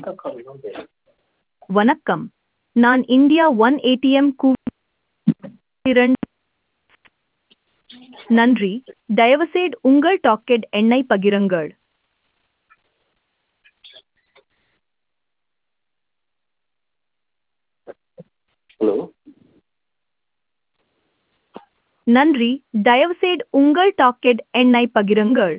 வணக்கம். நான் India one ATM கூறிரன். நன்றி. தயவுசெய்து உங்கள் டாக்கெட் எண்ணை பகிருங்கள். ஹலோ. நன்றி. தயவுசெய்து உங்கள் டாக்கெட் எண்ணை பகிருங்கள்.